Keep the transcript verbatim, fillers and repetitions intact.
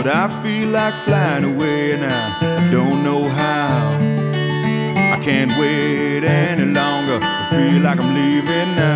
but I feel like flying away now. I don't know how. I can't wait any longer. I feel like I'm leaving now.